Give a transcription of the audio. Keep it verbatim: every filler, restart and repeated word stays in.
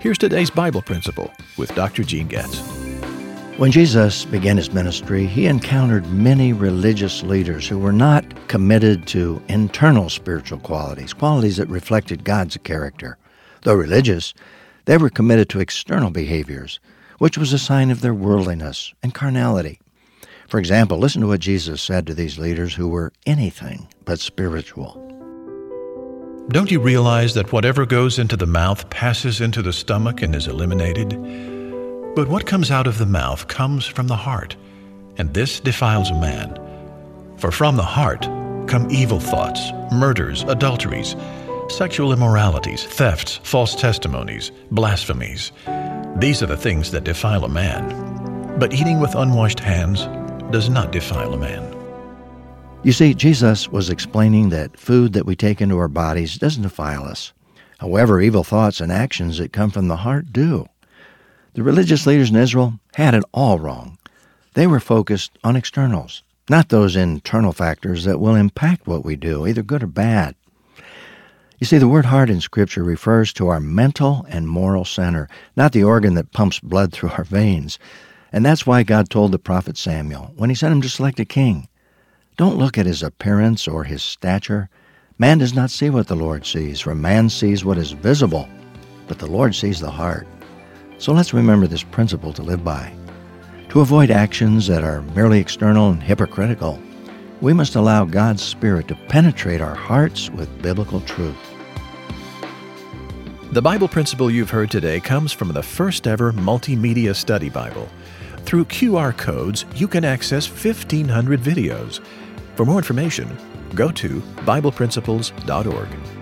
Here's today's Bible principle with Doctor Gene Getz. When Jesus began his ministry, he encountered many religious leaders who were not committed to internal spiritual qualities, qualities that reflected God's character. Though religious, they were committed to external behaviors, which was a sign of their worldliness and carnality. For example, listen to what Jesus said to these leaders who were anything but spiritual. Don't you realize that whatever goes into the mouth passes into the stomach and is eliminated? But what comes out of the mouth comes from the heart, and this defiles a man. For from the heart come evil thoughts, murders, adulteries, sexual immoralities, thefts, false testimonies, blasphemies. These are the things that defile a man. But eating with unwashed hands does not defile a man. You see, Jesus was explaining that food that we take into our bodies doesn't defile us. However, evil thoughts and actions that come from the heart do. The religious leaders in Israel had it all wrong. They were focused on externals, not those internal factors that will impact what we do, either good or bad. You see, the word heart in Scripture refers to our mental and moral center, not the organ that pumps blood through our veins. And that's why God told the prophet Samuel, when he sent him to select a king, don't look at his appearance or his stature. Man does not see what the Lord sees, for man sees what is visible, but the Lord sees the heart. So let's remember this principle to live by. To avoid actions that are merely external and hypocritical, we must allow God's Spirit to penetrate our hearts with biblical truth. The Bible principle you've heard today comes from the first ever multimedia study Bible. Through Q R codes, you can access fifteen hundred videos. For more information, go to Bible Principles dot org.